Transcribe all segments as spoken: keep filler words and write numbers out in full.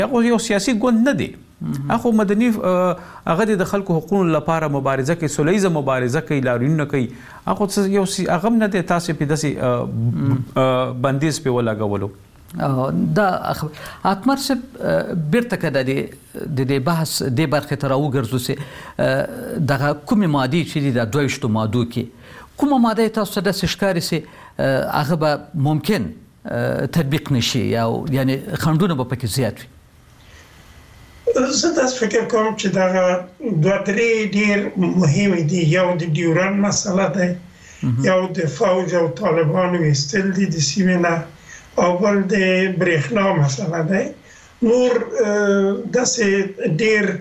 هغه یو سیاسي ګوند نه دی، هغه مدني هغه د خلکو حقوقو لپاره مبارزه کوي، سولیزه مبارزه کوي، لاریونونه کوي. هغه یو هغه نه دی تاسو په داسې بندیز په ولګولو. دا اتمر صاحب بیرته که د دې بحث دې برخې ته راوګرځو چې دغه کومې مادې چې دي د دویشتو مادو کې کومه ماده تاسو ته داسې ښکاري چې هغه به ممکن تطبیق نشي یا یعنی خنډونه به پکې زیات وي؟ زه داسې فکر کوم چې دغه دوه درې ډېر مهمې دي. یو د ډیورن مسله ده، یو د فوج او طالبانو ایستل دي د سیمې نه، او بل د برېښنا مسله ده. نور داسې ډېر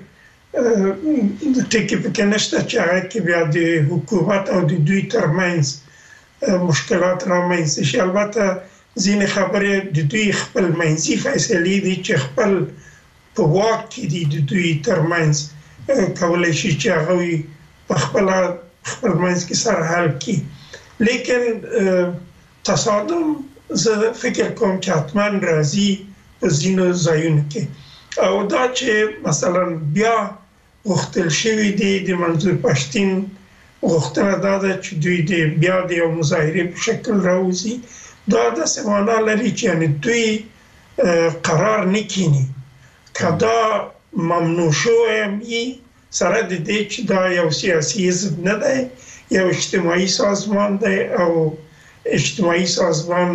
ټکي پکې نشته چې هغه کې بیا د حکومت او د دوی ترمنځ مشکلات رامنځته شي. البته ځینې خبرې د دوی خپل منځي فیصلې دي چې خپل په واک کې دي د دوی ترمنځ کولی شي چې هغوی په خپله خپل منځ کې سره حل کړي. لیکن تصادم زه فکر کوم چې حتما راځي په ځینو ځایونو کې، او دا چې مثلا بیا غوښتل شوي دي د منظور پښتین غوښتنه دا ده چې دوی د بیا د یو مظاهرې په شکل راوځي. دا داسې معنا لري چې یعنې دوی قرار نه کیني که دا ممنوع شوی وي، سره د دې چې دا یو سیاسي حزب نه دی، یو اجتماعي سازمان دی، او اجتماعي سازمان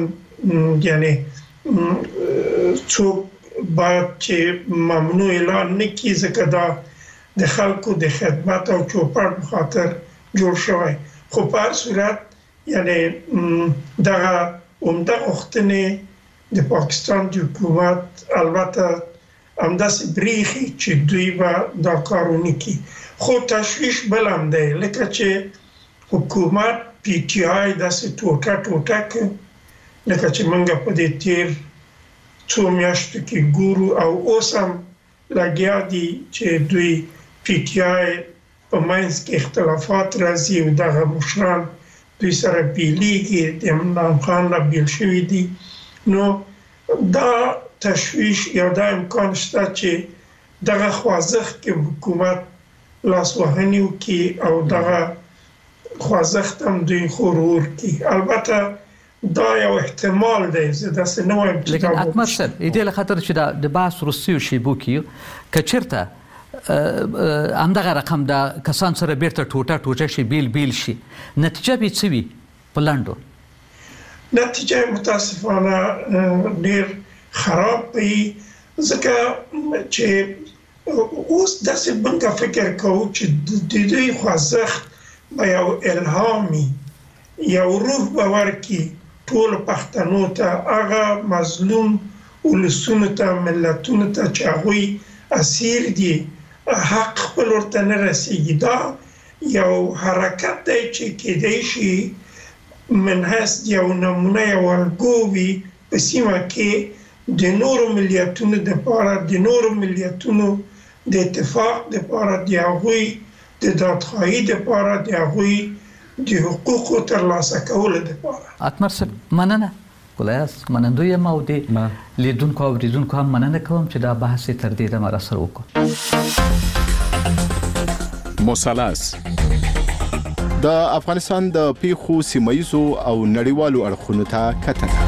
یعنې څوک باید چې ممنوع اعلان نه کړي ځکه دا د خلکو د خدمت او چوپړ په خاطر جوړ شوی. خو په هر صورت یعنې دغه عمده غوښتنې د پاکستان د حکومت البته همداسې بریښي چې دوی به دا کار ونه کړي. خو تشویش بل هم دی، لکه چې حکومت پی ټي آی داسې ټوټه ټوټه کړ، لکه چې موږ په دې تیر څو میاشتو کې ګورو، او اوس هم لګیا دي چې دوی پی ټي آی په منځ کې اختلافات راځي او دغه مشران دوی سره بیلیږي، د عمران خان نه بیل شوي دي. نو دا تشویش یا دا امکان شته چې دغه خوځښت کې حکومت لاسوهنې وکړي او دغه خوځښت هم دوی غرور کړي. البته دا یو احتمال دی، زه داسې نه وایم. لیکن اتمر صاحب د دې له خاطر چې د بحث وروستیو شیبو کې که چېرته همدغه رقم د کسان سره بیرته ټوټه ټوټه شي، بیل بیل شي، نتیجه به څه وي په لنډو؟ نتیجه متاسفانه ډېر خراب وي، ځکه چې اوس داسې موږ فکر کوو چې د دوی خوځښت به یو الهامي یو روح به ورکړي ټولو پښتنو ته، هغه مظلوم ولسونو ته، ملتونو ته چې هغوی اسیر دي، حق خپل ورته نه رسیږي. دا یو حرکت دی چې کېدای شي من حیث یو نمونه یو الګو وي په سیمه کې د نورو ملیتونو دپاره، د نورو ملیتونو د اتفاق دپاره، د هغوی د دادخواهي دپاره، د هغوی د حقوقو ترلاسه کولو دپاره. اتمر صاحب مننه، ګلایاست منندوی یم او د لیدونکو او اوریدونکو هم مننه کوم چې دا بحث یې تر دې دمه راسره وکړو. مثلث د افغانستان د پیښو سیمایزو او نړیوالو اړخونو ته کتنه.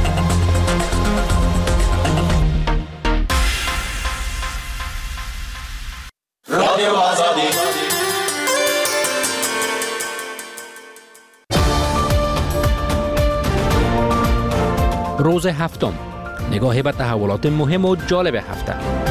روز هفتم، نگاه به تحولات مهم و جالب هفته.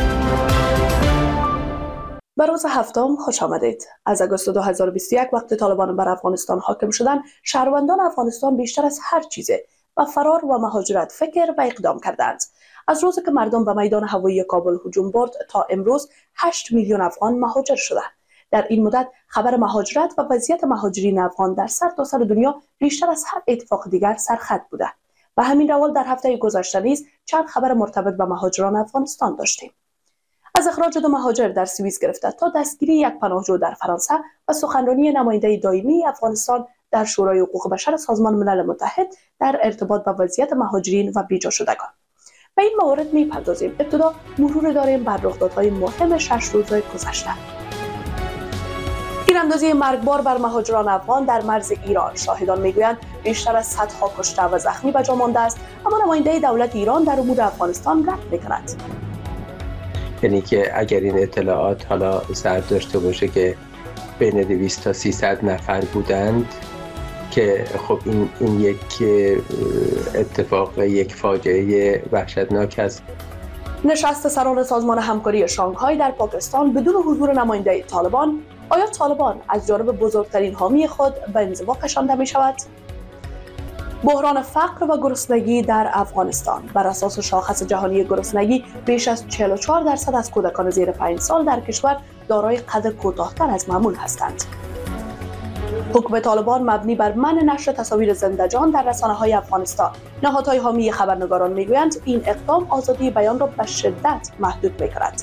به روز هفتم خوش آمدید. از آگوست دو هزار و بیست و یک وقت طالبان بر افغانستان حاکم شدن، شهروندان افغانستان بیشتر از هر چیزه به فرار و مهاجرت فکر و اقدام کردند. از روزی که مردم به میدان هوایی کابل هجوم برد تا امروز هشت میلیون افغان مهاجر شدند. در این مدت خبر مهاجرت و وضعیت مهاجرین افغان در سرتاسر دنیا بیشتر از هر اتفاق دیگر سرخط بوده. و همین روال در هفته گذشته نیز چند خبر مرتبط به مهاجران افغانستان داشتیم. از اخراج دو مهاجر در سوئیس گرفته تا دستگیری یک پناهجو در فرانسه و سخنرانی نماینده دائمی افغانستان در شورای حقوق بشر سازمان ملل متحد در ارتباط با وضعیت مهاجرین و بیجا شدگان. به این موارد میپردازیم. ابتدا مرور داریم بر رخدادهای مهم شش روزه گذشته. تیراندازی مرگبار بر مهاجران افغان در مرز ایران. شاهدان میگویند بیشتر از صدها کشته و زخمی به جا مانده است، اما نماینده دولت ایران در امور افغانستان رد میکند. یعنی که اگر این اطلاعات حالا سر داشته باشه که بین دویست تا سیصد نفر بودند که خب این این یک اتفاق، یک فاجعه وحشتناک است. نشست سران سازمان همکاری شانگهای در پاکستان بدون حضور نماینده طالبان. آیا طالبان از جانب بزرگترین حامی خود به انزوا کشانده می شود؟ بحران فقر و گرسنگی در افغانستان. بر اساس شاخص جهانی گرسنگی بیش از چهل و چهار درصد از کودکان زیر پنج سال در کشور دارای قد کوتاه‌تر از معمول هستند. حکم طالبان مبنی بر منع نشر تصاویر زنده جان در رسانه‌های افغانستان. نهادهای حامی خبرنگاران میگویند این اقدام آزادی بیان را به شدت محدود می‌کند.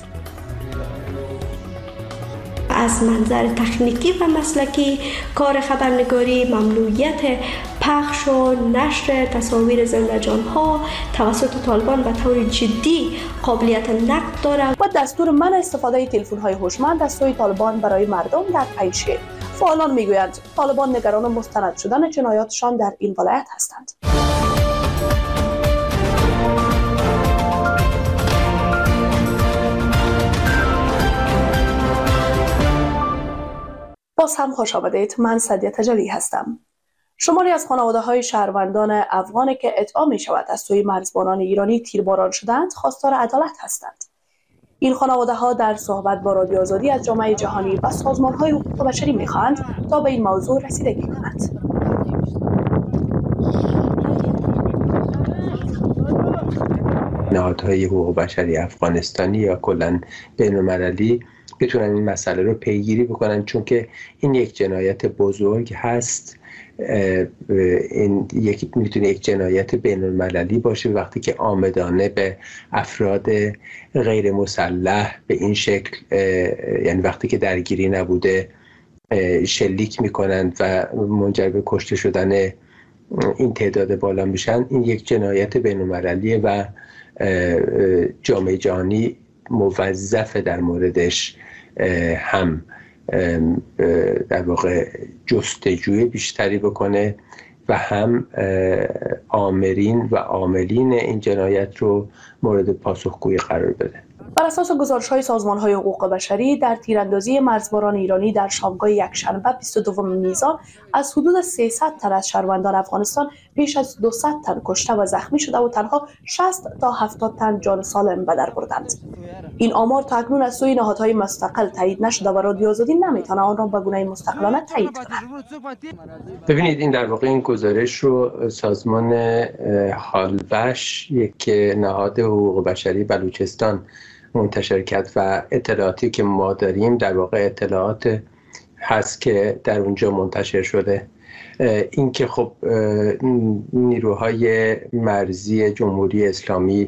از منظر تکنیکی و مسلکی کار خبرنگاری ممنوعیت پخش و نشر تصاویر زنده جان‌ها توسط طالبان به طور جدی قابلیت نقد دارد و دستور منع استفاده تلفن‌های هوشمند از سوی طالبان برای مردم در پیشه. فعالان میگویند طالبان نگران مستند شدن جنایاتشان در این ولایت هستند. باز هم خوش آمدید. من سدیه تجلی هستم. شماری از خانواده‌های شهروندان افغانی که ادعا می شود از سوی مرزبانان ایرانی تیرباران شدند خواستار عدالت هستند. این خانواده‌ها در صحبت با رادیو آزادی از جامعه جهانی و سازمان‌های حقوق بشری می‌خواهند تا به این موضوع رسیدگی کنند. نهادهای حقوق بشری افغانستانی یا کلاً بین‌المللی بتونن این مسئله رو پیگیری بکنن، چون که این یک جنایت بزرگ هست. این یک میتونه یک جنایت بین‌المللی باشه وقتی که عامدانه به افراد غیر مسلح به این شکل، یعنی وقتی که درگیری نبوده، شلیک میکنند و منجر به کشته شدن این تعداد بالا میشن. این یک جنایت بین‌المللیه و جامعه جهانی موظفه در موردش هم در واقع جستجوی بیشتری بکنه و هم آمرین و عاملین این جنایت رو مورد پاسخگویی قرار بده. بر اساس گزارش‌های سازمان‌های حقوق بشری در تیراندازی مرزباران ایرانی در شامگاه یکشنبه بیست و دوم میزان از حدود سیصد تن از شهروندان افغانستان بیش از دویست تن کشته و زخمی شده و تنها شصت تا هفتاد تن جان سالم به در بردند. این آمار تا اکنون از سوی نهادهای مستقل تایید نشده و رادیو آزادی نمیتونه آن را به گونه مستقلانه تایید کند. ببینید، این در واقع این گزارش رو سازمان هالبش، یک نهاد حقوق بشری بلوچستان منتشر کرد و اطلاعاتی که ما داریم در واقع اطلاعات هست که در اونجا منتشر شده. این که خب نیروهای مرزی جمهوری اسلامی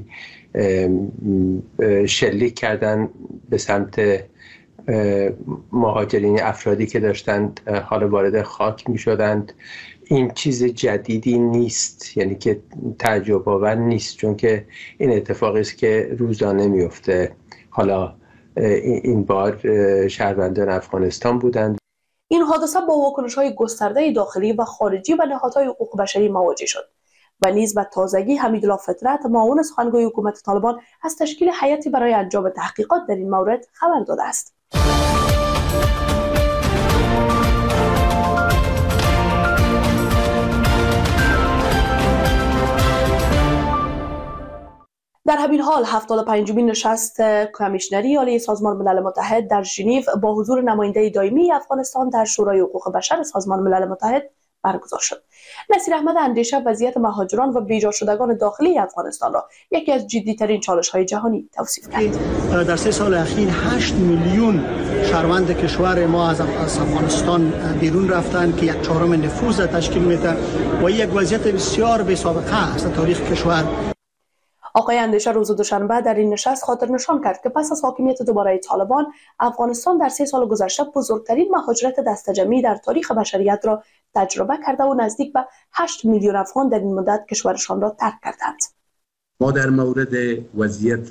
شلیک کردن به سمت مهاجرین، افرادی که داشتند حالا وارد خاک می شدند، این چیز جدیدی نیست، یعنی که تعجب آور نیست، چون که این اتفاقی است که روزانه میفته. حالا این بار شهروندان افغانستان بودند. این حادثه با واکنش‌های گسترده داخلی و خارجی و نهادهای حقوق بشری مواجه شد و نیز به تازگی حمیدالله فطرت، معاون سخنگوی حکومت طالبان، از تشکیل هیئتی برای انجام تحقیقات در این مورد خبر داده است. در همین حال هفتاد و پنجمین نشست کمیشنری عالی سازمان ملل متحد در ژنو با حضور نماینده دائمی افغانستان در شورای حقوق بشر سازمان ملل متحد برگزار شد. نصیر احمد اندیشه وضعیت مهاجران و بیجا شدگان داخلی افغانستان را یکی از جدی‌ترین چالش‌های جهانی توصیف کرد. در سه سال اخیر هشت میلیون شهروند کشور ما از افغانستان بیرون رفتند که یک چهارم نفوذ تشکیل میده و یک وضعیت بسیار بی‌سابقه است تاریخ کشور. آقای اندیشه روز دوشنبه در این نشست خاطر نشان کرد که پس از حاکمیت دوباره طالبان، افغانستان در سه سال گذشته بزرگترین مهاجرت دسته جمعی در تاریخ بشریت را تجربه کرده و نزدیک به هشت میلیون افغان در این مدت کشورشان را ترک کردند. ما در مورد وضعیت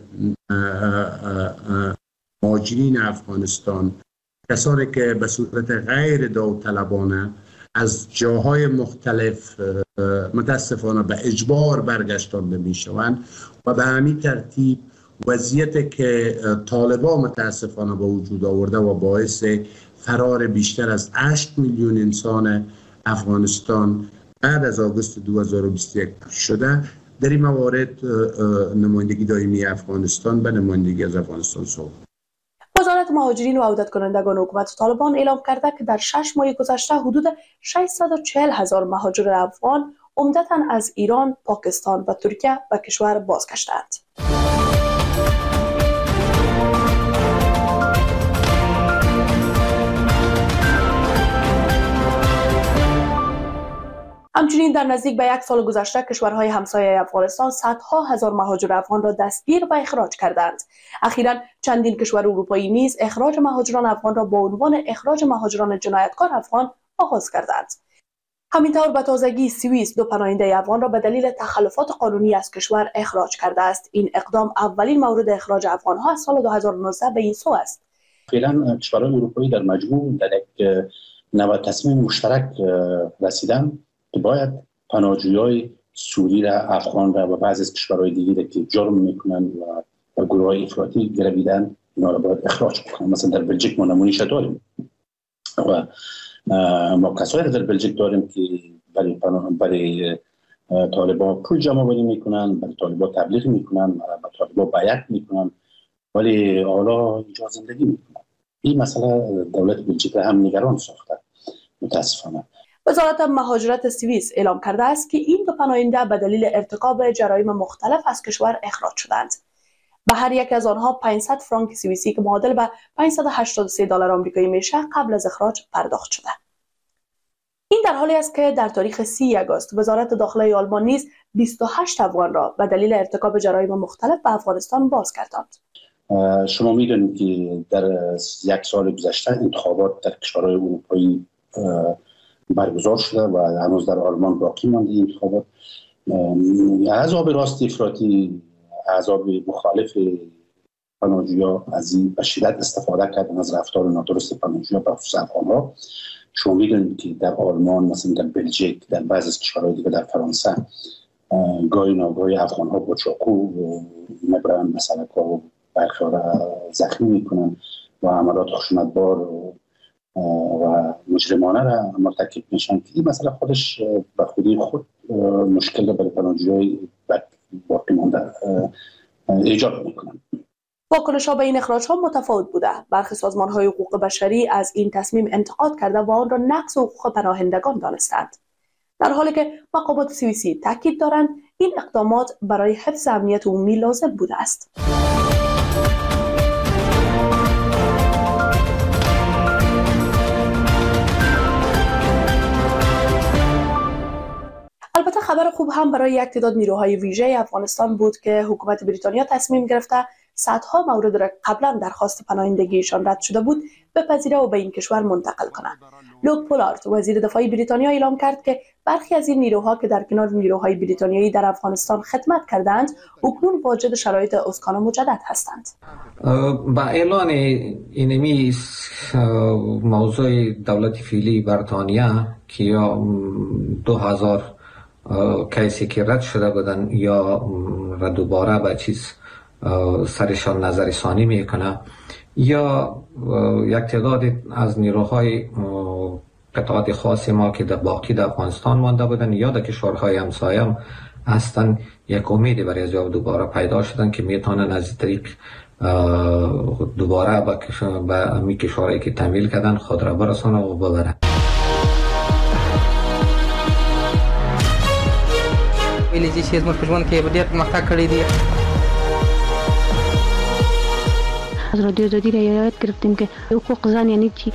مهاجرین افغانستان، کسانی که به صورت غیر داوطلبانه از جاهای مختلف متاسفانه به اجبار برگشتانده می شوند و به همین ترتیب وضعیتی که طالبان متاسفانه به وجود آورده و باعث فرار بیشتر از هشت میلیون انسان افغانستان بعد از آگوست دو هزار و بیست و یک شده، در این موارد نمایندگی دائمی افغانستان به نمایندگی از افغانستان صحبت. وزارت مهاجرین و عودت کنندگان حکومت طالبان اعلام کرده که در شش ماه گذشته حدود ششصد و چهل هزار مهاجر افغان عمدتاً از ایران، پاکستان و ترکیه به کشور بازگشتند. همچنین در نزدیک به یک سال گذشته کشورهای همسایه افغانستان صدها هزار مهاجر افغان را دستگیر و اخراج کردند. اخیراً چندین کشور اروپایی نیز اخراج مهاجران افغان را با عنوان اخراج مهاجران جنایتکار افغان آغاز کردند. همینطور به تازگی سوئیس دو پناهنده افغان را به دلیل تخلفات قانونی از کشور اخراج کرده است. این اقدام اولین مورد اخراج افغان‌ها از سال دو هزار و نوزده به این سو است. فعلا کشورهای اروپایی در مجموع در یک نوع تصمیم مشترک رسیدن که باید پناهجویان سوری را، افغان را و بعضی از کشورهای دیگه که جرم میکنن و گروه‌های افراطی گرویدن اینا را باید اخراج بکنن. مثلا در بلژیک ما نمونه‌اش داریم و ما کسایی را در بلژیک داریم که برای برای طالبان پول جمع آوری میکنن، برای طالبان تبلیغ میکنن، برای طالبان بیعت میکنن، ولی حالا اینجا زندگی میکنن. این مسئله دولت بلژیک را هم نگران ساخته متاسفانه. وزارت مهاجرت سوئیس اعلام کرده است که این دو پناهنده به دلیل ارتکاب جرایم مختلف از کشور اخراج شدند. به هر یک از آنها پانصد فرانک سوئیسی که معادل به پانصد و هشتاد و سه دلار آمریکایی میشه قبل از اخراج پرداخت شده. این در حالی است که در تاریخ سی آگوست وزارت داخله آلمان نیز بیست و هشت افغان را به دلیل ارتکاب جرایم مختلف به افغانستان بازگرداند. شما میدونید که در یک سال گذشته انتخابات در کشورهای اروپایی برگزار شده و هنوز در آلمان باقی مانده این انتخابات. احزاب راست افراطی، احزاب مخالف پناهجویان از این به شدت استفاده کردن از رفتار نادرست پناهجویان به خصوص افغان‌ها. شما میدونید که در آلمان، مثلا در بلژیک، در بعضی از کشورهای دیگه، در فرانسه گاهی ناگاهی افغان‌ها با چاقو میبرن مثلا که برخی را زخمی میکنن و عملات خشونتبار و مجرمانه را مرتکب میشن که این مسئله خودش به خودی خود مشکل برای پناهجویان باقی مانده ایجاد میکنه. واکنش‌ها به این اخراج‌ها متفاوت بوده. برخی سازمان‌های حقوق بشری از این تصمیم انتقاد کرده و آن را نقض حقوق پناهندگان دانستند. در حالی که مقامات سوئیسی تاکید دارند این اقدامات برای حفظ امنیت عمومی لازم بوده است. البته خبر خوب هم برای یک تعداد نیروهای ویژه افغانستان بود که حکومت بریتانیا تصمیم گرفته صدها مورد را قبلا درخواست پناهندگیشان رد شده بود بپذیره و به این کشور منتقل کنند. لوک پولارد وزیر دفاع بریتانیا اعلام کرد که برخی از این نیروها که در کنار نیروهای بریتانیایی در افغانستان خدمت کردند اکنون واجد شرایط اسکان مجدد هستند. با اعلان اینمی موضوع دولت فعلی بریتانیا که یا دو هزار کیسی که رد شده بودن یا دوباره به چیز سرشان نظر ثانی میکنه یا یک تعداد از نیروهای قطعات خاص ما که در باقی در افغانستان مانده بودن یا در کشورهای همسایه هستن یک امیدی برای از دوباره پیدا شدن که میتونن از طریق دوباره به امی کشورهایی که تمویل کردن خود را برسانه و ببرن. ویلې چې زموږ په ژوند کې ډېر پرمختګ کړی دی. از رادیو آزادی را یاد گرفتیم که حقوق زن یعنی چی.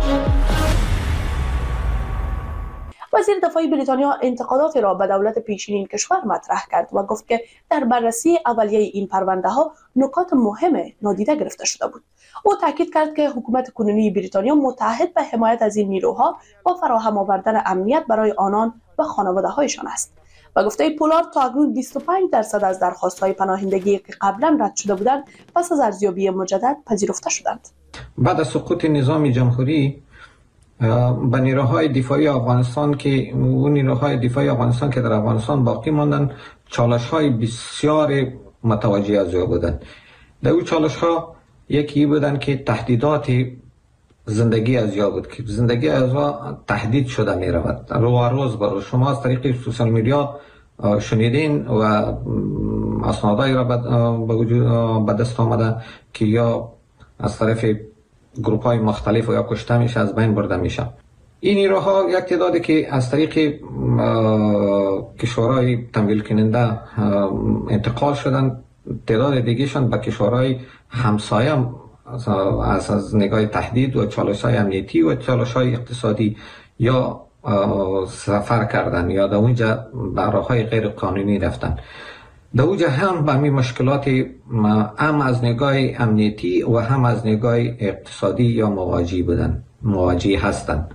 وزیر دفاع بریتانیا انتقادات را به دولت پیشین کشور مطرح کرد و گفت که در بررسی اولیه این پرونده ها نکات مهم نادیده گرفته شده بود. او تاکید کرد که حکومت کنونی بریتانیا متعهد به حمایت از این نیروها و فراهم آوردن امنیت برای آنان و خانواده هایشان است. و گفته پولارد تا اکنون بیست و پنج درصد از درخواست‌های پناهندگی که قبلا رد شده بودند پس از ارزیابی مجدد پذیرفته شدند. بعد از سقوط نظام جمهوری به نیروهای دفاعی افغانستان که اون نیروهای دفاعی افغانستان که در افغانستان باقی ماندن چالش‌های بسیار متوجه از او بودند. در اون چالش‌ها یکی بودن که تهدیدات زندگی از یا بود که زندگی از یا تهدید شده می رود رو و روز برای شما از طریق سوشال میدیا شنیدین و اسنادایی را به وجود به دست آمده که یا از طرف گروپ های مختلف و یا کشته میشه از بین برده میشه. این نیروها یک تعدادی که از طریق کشورهای تمویل کننده انتقال شدن، تعداد دیگهشان به کشورهای همسایه از از نگاه تهدید و چالش‌های امنیتی و چالش‌های اقتصادی یا سفر کردن یا در اونجا به راه‌های غیر قانونی رفتن. در اونجا هم به همین مشکلات هم از نگاه امنیتی و هم از نگاه اقتصادی یا مواجه بودن مواجه هستند.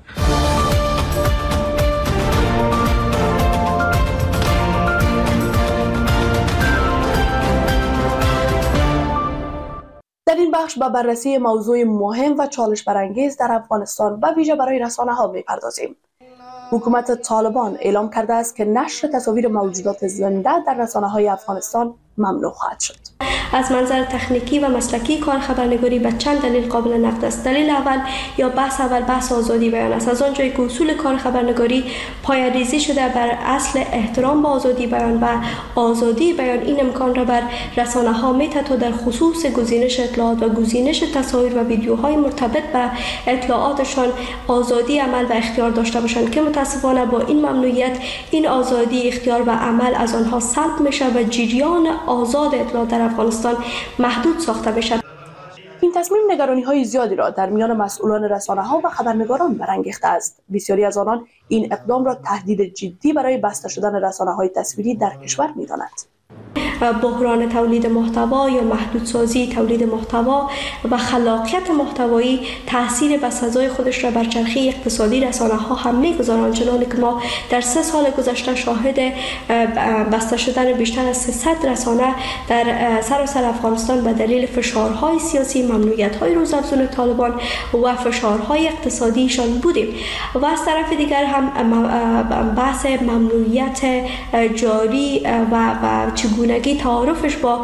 در این بخش به بررسی موضوع مهم و چالش برانگیز در افغانستان و ویژه برای رسانه‌ها می‌پردازیم. حکومت طالبان اعلام کرده است که نشر تصاویر موجودات زنده در رسانه‌های افغانستان ممنوع خواهد شد. از منظر تکنیکی و مسلکی کار خبرنگاری به چند دلیل قابل نقد است. دلیل اول یا بحث اول بحث آزادی بیان است. از آنجایی که اصول کار خبرنگاری پایه‌ریزی شده بر اصل احترام به آزادی بیان و آزادی بیان، این امکان را بر رسانه‌ها می‌دهد تا در خصوص گزینش اطلاعات و گزینش تصاویر و ویدیوهای مرتبط به اطلاعاتشان آزادی عمل و اختیار داشته باشند که متاسفانه با این ممنوعیت این آزادی اختیار و عمل از آنها سلب میشه و جریان آزاد اطلاعات در افغانستان محدود ساخته بشد. این تصمیم نگرانی‌های زیادی را در میان مسئولان رسانه‌ها و خبرنگاران برانگیخته است. بسیاری از آنان این اقدام را تهدید جدی برای بسته شدن رسانه‌های تصویری در کشور می‌دانند. بحران تولید محتوا یا محدودسازی تولید محتوا و خلاقیت محتوایی تاثیر بسزای خودش را بر چرخه اقتصادی رسانه‌ها هم می‌گذارد، چنانکه که ما در سه سال گذشته شاهد بسته شدن بیشتر از سیصد رسانه در سراسر افغانستان به دلیل فشارهای سیاسی، ممنوعیت‌های روزافزون طالبان و فشارهای اقتصادیشان بودیم. و از طرف دیگر هم بحث ممنوعیت جاری و و چگونگی تعارفش با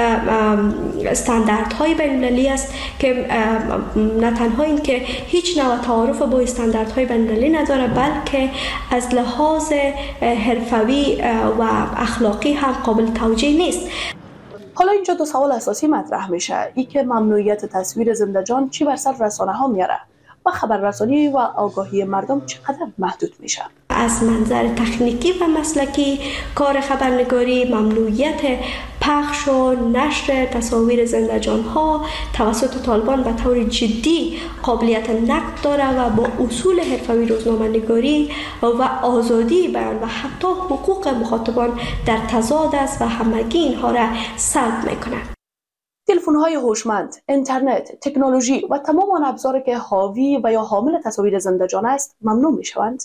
استانداردهای بین‌المللی است که نه تنها این که هیچ نوع تعارف با استانداردهای بین‌المللی نداره، بلکه از لحاظ حرفوی و اخلاقی هم قابل توجیه نیست. حالا اینجا دو سوال اساسی مطرح میشه، ای که ممنوعیت تصویر زنده‌جان چی بر سر رسانه‌ها میاره و خبررسانی و آگاهی مردم چقدر محدود میشه. از منظر تکنیکی و مسلکی کار خبرنگاری ممنوعیت پخش و نشر تصاویر زنده‌جان‌ها توسط طالبان به طور جدی قابلیت نقد داره و با اصول حرفه‌ای روزنامه‌نگاری و آزادی بیان و حتی حقوق مخاطبان در تضاد است و همگی اینها را سلب میکنه. تلفن‌های هوشمند، اینترنت، تکنولوژی و تمام آن ابزاری که حاوی و یا حامل تصاویر زنده‌جان است ممنوع می‌شوند.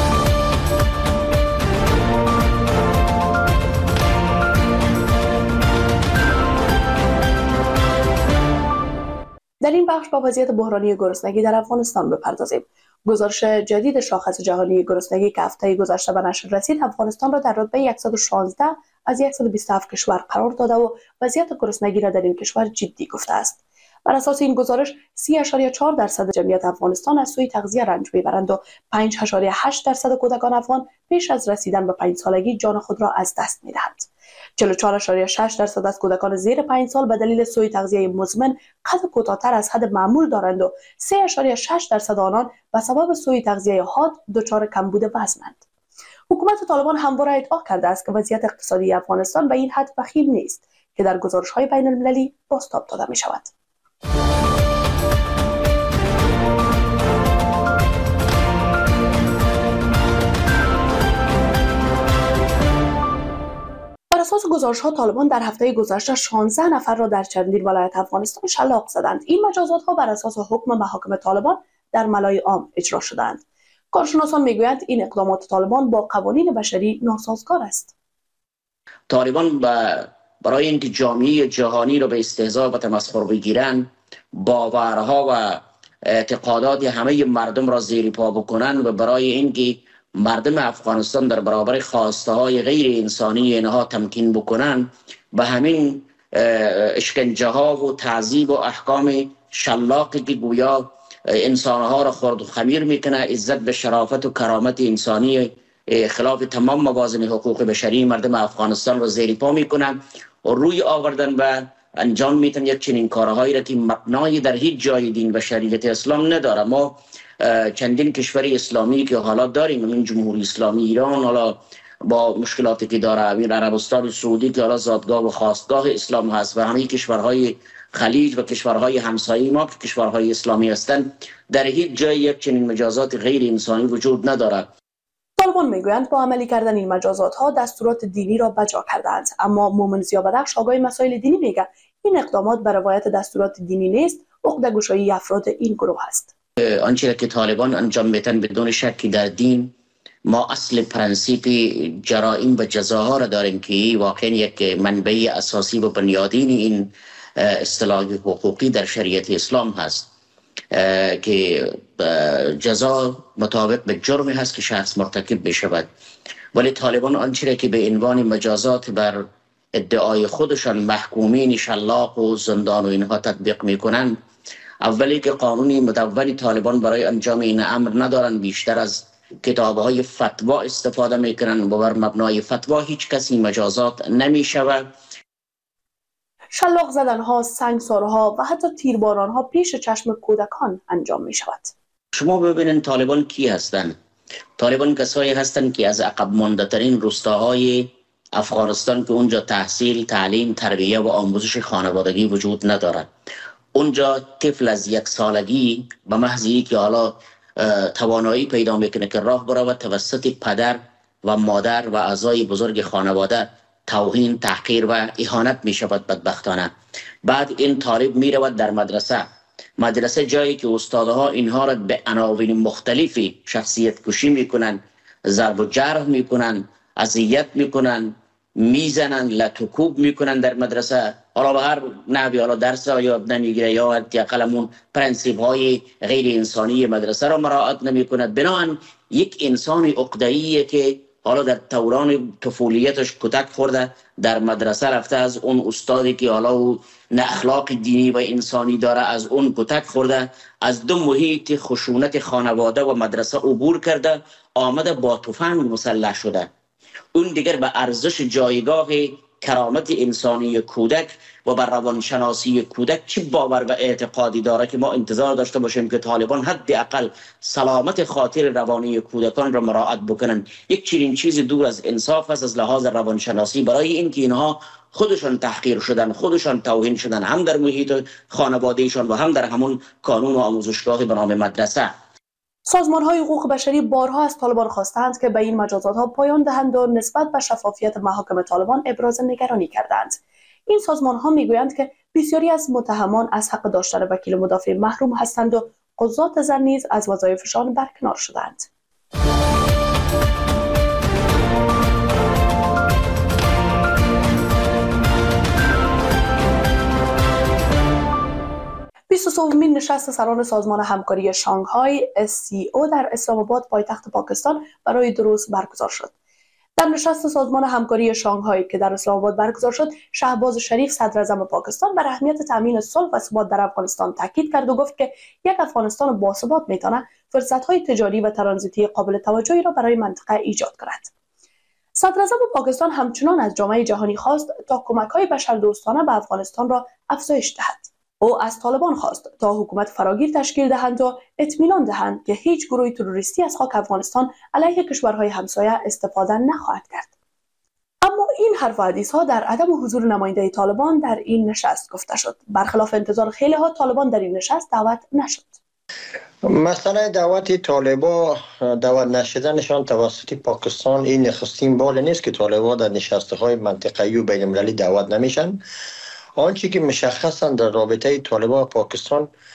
در این بخش با وضعیت بحرانی گرسنگی در افغانستان بپردازیم. گزارش جدید شاخص جهانی گرسنگی که هفته گذشته به نشر رسید، افغانستان را در رتبه صد و شانزده از صد و بیست و هفت کشور قرار داده و وضعیت گرسنگی را در این کشور جدی گفته است. بر اساس این گزارش سی و چهار درصد جمعیت افغانستان از سوی تغذیه رنج میبرند و پنج و هشت درصد کودکان افغان پیش از رسیدن به پنج سالگی جان خود را از دست میدهند. چهل و چهار و شش درصد از کودکان زیر پنج سال به دلیل سوء تغذیه مزمن قد کوتاه‌تر از حد معمول دارند و سه و شش درصد آنان به سبب سوء تغذیه حاد دچار کمبود وزنند. حکومت طالبان همواره ادعا کرده است که وضعیت اقتصادی افغانستان به این حد وخیم نیست که در گزارش‌های بین‌المللی بازتاب داده می‌شود. بر اساس گزارش‌ها طالبان در هفته گذشته شانزده نفر را در چندین ولایت افغانستان شلاق زدند. این مجازات‌ها بر اساس حکم محاکم طالبان در ملای عام اجرا شدند. کارشناسان میگویند این اقدامات طالبان با قوانین بشری ناسازگار است. طالبان برای اینکه جامعه جهانی را به استهزاء و تمسخر بگیرند، باورها و اعتقادات همه مردم را زیر پا بکنند و برای اینکه مردم افغانستان در برابر خواسته های غیر انسانی اینها تمکین بکنند، به همین اشکنجه ها و تعذیب و احکام شلاقی که گویا انسانها را خرد و خمیر میکنه، عزت به شرافت و کرامت انسانی خلاف تمام موازین حقوق بشری مردم افغانستان را زیر پا میکنه و روی آوردن و انجام میتن یک چنین کارهایی را که مبنای در هیچ جای دین و شریعت اسلام نداره. ما چندین کشور اسلامی که حالا داریم، این جمهوری اسلامی ایران حالا با مشکلاتی که داره، این عربستان سعودی که حالا زادگاه و خواستگاه اسلام هست و همه کشورهای خلیج و کشورهای همسایه ما که کشورهای اسلامی هستند، در هیچ جای یک چنین مجازات غیر انسانی وجود نداره. طالبان میگویند با عملی کردن این مجازات ها دستورات دینی را بجا کردند، اما مومن زیابدخش آگاه مسائل دینی میگه این اقدامات بر روایت دستورات دینی نیست، عقده‌گشایی افراد این گروه است. آنچه که طالبان انجام میدن بدون شکی در دین، ما اصل پرنسیپ جرائم و جزاها را داریم که واقعا یک منبع اساسی و بنیادین این اصطلاح حقوقی در شریعت اسلام هست که جزا مطابق به جرمی هست که شخص مرتکب بشود. ولی طالبان آنچه که به عنوان مجازات بر ادعای خودشان محکومین شلاق و زندان و اینها تطبیق میکنند، اولی که قانونی مدون طالبان برای انجام این امر ندارن، بیشتر از کتاب‌های فتوا استفاده میکنن و بر مبنای فتوا هیچ کسی مجازات نمیشود. شلاق زدنها، سنگسارها و حتی تیربارانها پیش چشم کودکان انجام می شود. شما ببینید طالبان کی هستند؟ طالبان کسایی هستند که از عقب مانده ترین روستاهای افغانستان که اونجا تحصیل، تعلیم، تربیه و آموزش خانوادگی وجود ندارد. اونجا طفل از یک سالگی به محض اینکه حالا توانایی پیدا میکنه که راه برود، توسط پدر و مادر و اعضای بزرگ خانواده توهین، تحقیر و اهانت می شود بدبختانه. بعد این طالب می رود در مدرسه مدرسه جایی که استادها اینها را به عناوین مختلفی شخصیت کشی می کنند، ضرب و جرح می کنند، اذیت می کنند، می زنند، لطوکوب می کنند در مدرسه. حالا به هر نحوی حالا درس را یاد نمیگیره یا حداقل پرنسیپ های غیر انسانی مدرسه را مراعات نمی کند. بنابراین یک انسان عقده‌ایه که حالا در دوران طفولیتش کتک خورده، در مدرسه رفته، از اون استادی که حالا او نه اخلاق دینی و انسانی داره از اون کتک خورده، از دو محیط خشونت خانواده و مدرسه عبور کرده، آمده با تفنگ مسلح شده. اون دیگر به ارزش جایگاه کرامت انسانی کودک و بر روانشناسی کودک چه باور و اعتقادی داره که ما انتظار داشته باشیم که طالبان حداقل سلامت خاطر روانی کودکان را مراعات بکنن. یک چنین چیز دور از انصاف است از لحاظ روانشناسی، برای اینکه اینها خودشان تحقیر شدن، خودشان توهین شدن، هم در محیط خانوادهشان و هم در همون کانون و آموزشگاه به نام مدرسه. سازمان‌های حقوق بشری بارها از طالبان خواستند که به این مجازات‌ها پایان دهند و نسبت به شفافیت محاکم طالبان ابراز نگرانی کردند. این سازمان‌ها می‌گویند که بسیاری از متهمان از حق داشتن وکیل مدافع محروم هستند و قضات زن نیز از وظایفشان برکنار شدند. بیست و سومین نشست سران سازمان همکاری شانگهای اس سی او در اسلام آباد پایتخت پاکستان برای دو روز برگزار شد. در نشست سازمان همکاری شانگهای که در اسلام آباد برگزار شد، شهباز شریف صدر اعظم پاکستان بر اهمیت تامین صلح و ثبات در افغانستان تاکید کرد و گفت که یک افغانستان باثبات میتواند فرصت‌های تجاری و ترانزیتی قابل توجهی را برای منطقه ایجاد کند. صدر اعظم پاکستان همچنان از جامعه جهانی خواست تا کمک‌های بشردوستانه به افغانستان را افزایش دهد. او از طالبان خواست تا حکومت فراگیر تشکیل دهند و اطمینان دهند که هیچ گروه تروریستی از خاک افغانستان علیه کشورهای همسایه استفاده نخواهد کرد. اما این حرف و حدیث ها در عدم حضور نماینده طالبان در این نشست گفته شد. برخلاف انتظار خیلی ها، طالبان در این نشست دعوت نشد. مسئله دعوت طالبان دعوت نشدنشان توسط پاکستان این نخستین بار نیست که طالبان در نشست‌های منطقه‌ای و بین‌المللی دعوت نمیشن. آنچه که مشخصا در رابطه طالبان و پاکستان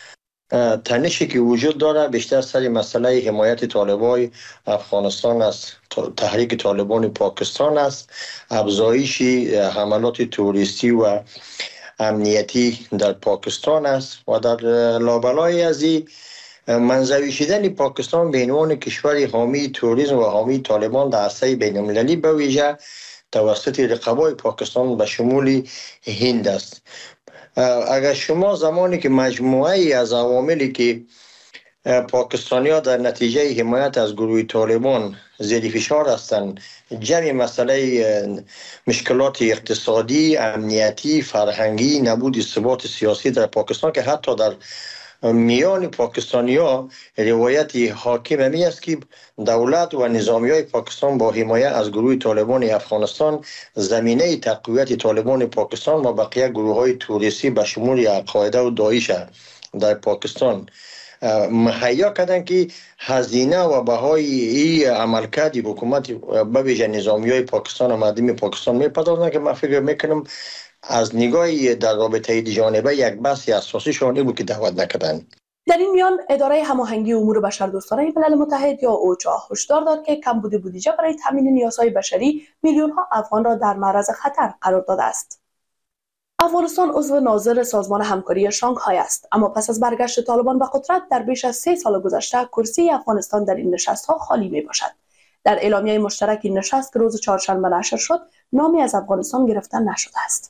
تنشی که وجود داره بیشتر سر مسئله حمایت طالبان افغانستان است، تحریک طالبان پاکستان است، افزایش حملات توریستی و امنیتی در پاکستان است و در لابلای از این منزوی شدن پاکستان به عنوان کشور حامی توریسم و حامی طالبان در عرصه بین المللی به ویژه توسط رقبای پاکستان به شمول هند است. اگر شما زمانی که مجموعه از عواملی که پاکستانی ها در نتیجه حمایت از گروه طالبان زیر فشار هستند، جمعی مسئله مشکلات اقتصادی، امنیتی، فرهنگی، نبود ثبات سیاسی در پاکستان که حتی در میان پاکستانی ها روایت حاکم همی است که دولت و نظامی های پاکستان با حمایت از گروه طالبان افغانستان زمینه تقویت طالبان پاکستان و بقیه گروه های توریستی به شمول القاعده و داعش در پاکستان مهیا کردن که هزینه و بهای این عملکرد حکومت به ویژه نظامی های پاکستان و مردم پاکستان میپردازند که من فکر میکنم از نگاه در رابطه جانبه یک بحث اساسی شانه بود که دعوت نکردن. در این میان اداره هماهنگی امور بشردوستانه ملل متحد یا اوچا هشدار داد که کمبود بودجه برای تامین نیازهای بشری میلیون ها افغان را در معرض خطر قرار داده است. افغانستان عضو ناظر سازمان همکاری شانگهای است، اما پس از برگشت طالبان به قدرت در بیش از سه سال گذشته کرسی افغانستان در این نشست‌ها خالی می باشد. در اعلامیه مشترک این نشست که روز چهارشنبه نشر شد، نامی از افغانستان گرفته نشده است.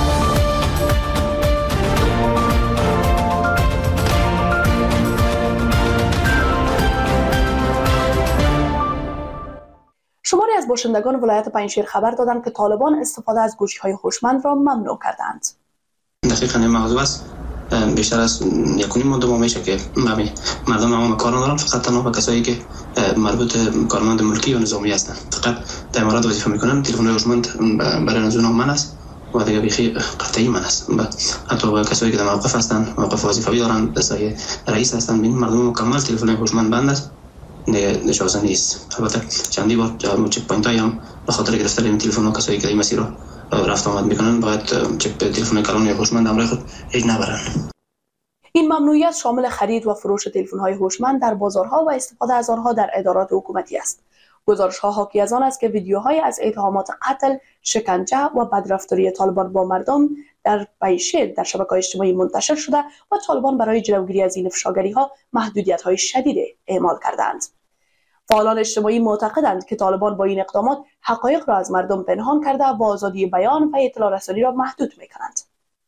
شماری از باشندگان ولایت پنجشیر خبر دادند که طالبان استفاده از گوشی‌های هوشمند را ممنوع کردند. دقیقاً این موضوع است. بیشتر از یک و نیم ماه میشه که مردم عوام کار ندارن، فقط تنها به کسایی که مربوط کارمند ملکی یا نظامی هستن فقط در امارات وظیفه میکنن. تلفن هوشمند برای از اونها من است و دیگه بیخی قطعی من است. حتی با کسایی که در موقف هستن، موقف وظیفه‌ای دارن، دستای رئیس هستن، ببین مردم مکمل تلفن هوشمند بند است، دیگه نشازه نیست. البته چندی بار چک پوینت هم به خاطر گرفتن این تلفن ها کسایی که این مسیر رو رفت آمد میکنن باید چک تلفن کلان یا هوشمند همراه خود هیچ نبرن. این ممنوعیت شامل خرید و فروش تلفن‌های هوشمند در بازارها و استفاده از آنها در ادارات حکومتی است. گزارش‌ها حاکی از آن است که ویدیوهای از اتهامات قتل، شکنجه و بدرفتاری طالبان با مردم در پنجشیر در شبکه‌های اجتماعی منتشر شده و طالبان برای جلوگیری از این افشاگری‌ها محدودیت‌های شدید اعمال کردند. فعالان اجتماعی معتقدند که طالبان با این اقدامات حقایق را از مردم پنهان کرده و آزادی بیان و اطلاع رسانی را محدود می‌کنند.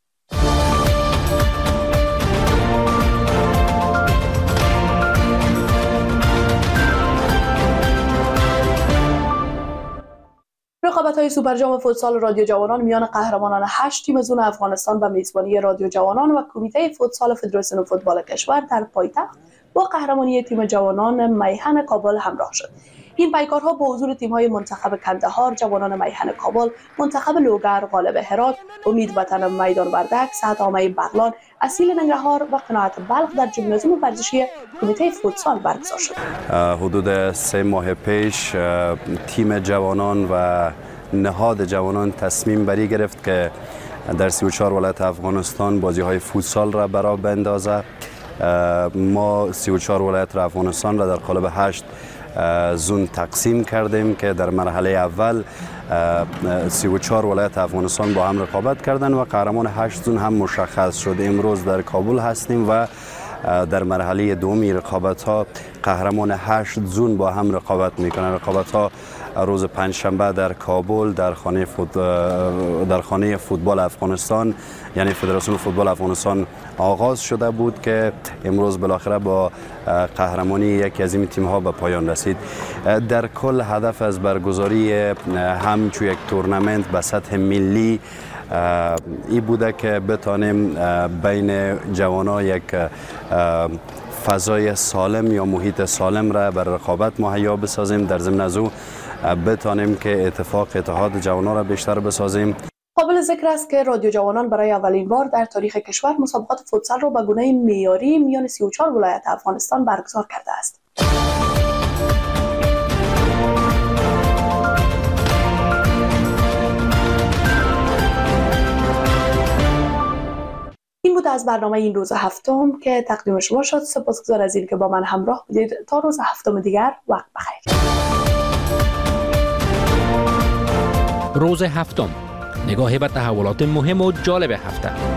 رقابت‌های سوپرجام فوتسال رادیو جوانان میان قهرمانان هشت تیم زون افغانستان و میزبانی رادیو جوانان و کمیته فوتسال فدراسیون فوتبال کشور در پایتخت با قهرمانی تیم جوانان میهن کابل همراه شد. این پیکارها با حضور تیم‌های منتخب کندهار، جوانان میهن کابل، منتخب لوگر، غالب هرات، امید وطن میدان وردک، سعد آمه بغلان، اصیل ننگرهار و قناعت بلخ در ژیمنازیوم ورزشی کمیته فوتسال برگزار شد. حدود سه ماه پیش تیم جوانان و نهاد جوانان تصمیم بری گرفت که در سی و چهار ولایت افغانستان بازی‌های فوتسال را برا بندازه. ما سی و چهار ولایت افغانستان را در قالب هشت زون تقسیم کردیم که در مرحله اول سی و چهار ولایت افغانستان با هم رقابت کردند و قهرمان هشت زون هم مشخص شد. امروز در کابل هستیم و در مرحله دومی رقابت ها قهرمان هشت زون با هم رقابت میکنند. رقابت ها روز پنجشنبه در کابل در خانه فوت... در خانه فوتبال افغانستان یعنی فدراسیون فوتبال افغانستان آغاز شده بود که امروز بالاخره با قهرمانی یکی از این تیم ها به پایان رسید. در کل هدف از برگزاری همچو یک تورنمنت به سطح ملی ای بوده که بتانیم بین جوانان یک فضای سالم یا محیط سالم را بر رقابت مهیا بسازیم. در ضمن از او بتانیم که اتفاق اتحاد جوانان را بیشتر بسازیم. قابل ذکر است که رادیو جوانان برای اولین بار در تاریخ کشور مسابقات فوتسال را به گونه معیاری میان سی و چهار ولایت افغانستان برگزار کرده است. این بود از برنامه این روز هفتم که تقدیم شما شد. سپاسگزار از این که با من همراه بودید. تا روز هفتم دیگر وقت بخیر. روز هفتم، نگاهی به تحولات مهم و جالب هفته.